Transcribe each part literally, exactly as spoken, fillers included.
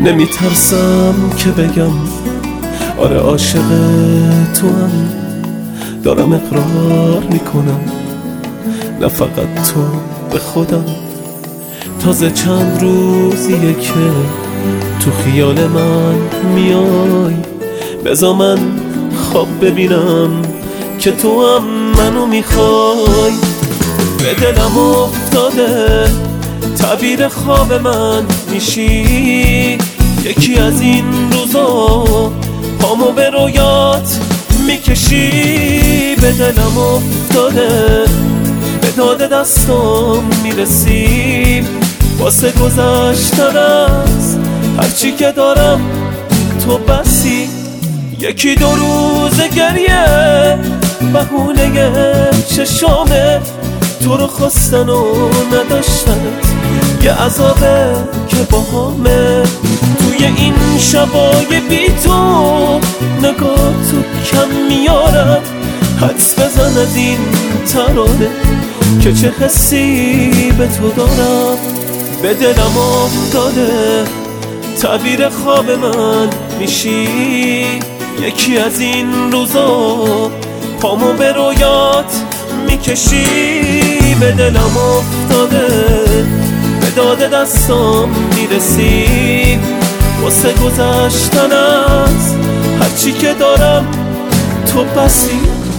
نمیترسم که بگم آره عاشق تو هم، دارم اقرار میکنم نه فقط تو به خودم. تازه چند روزیه که تو خیال من میای، بذار من خواب ببینم که تو هم منو میخوای. به دلم افتاده تعبیر خواب من میشی، یکی از این روزا پامو به رویات میکشی. به دلم افتاده به داد دستم میرسی، واسه گذشتن از هرچی که دارم تو بسی. یکی دو روز گریه بهونه چشامه، تو رو خواستن و نداشتنت یه عذابه که باهامه. توی این شبای بی تو نگاه تو کم میارم، حدس بزن از این ترانه که چه حسی به تو دارم. به دلم افتاده تعبیر خواب من میشی، یکی از این روزا پامو به رویات میکشی. به دلم افتاده به داد دستم میرسی، واسه گذشتن از هرچی که دارم تو بسی.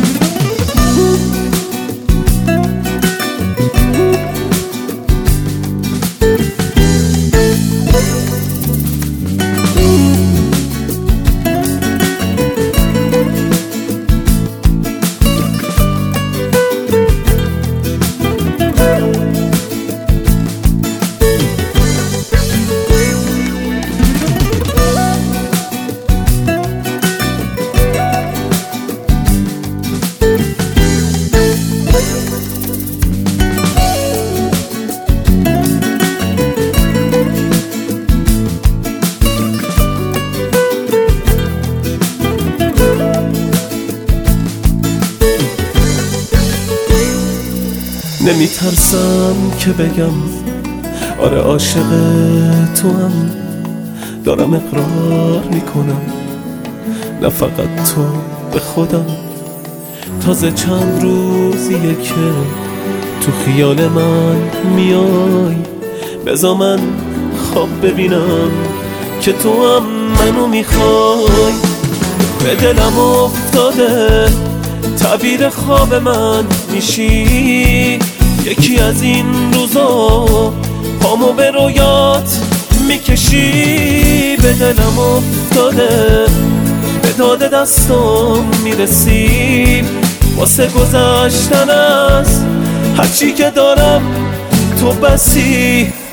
نمیترسم که بگم آره عاشق تو هم، دارم اقرار میکنم نه فقط تو به خودم. تازه چند روزیه که تو خیال من میای، بذار من خواب ببینم که تو هم منو میخوای. به دلم افتاده تعبیر خواب من میشی، یکی از این روزا پامو به رویات میکشی. به دلم افتاده به داد دستم میرسی، واسه گذشتن از هرچی که دارم تو بسی.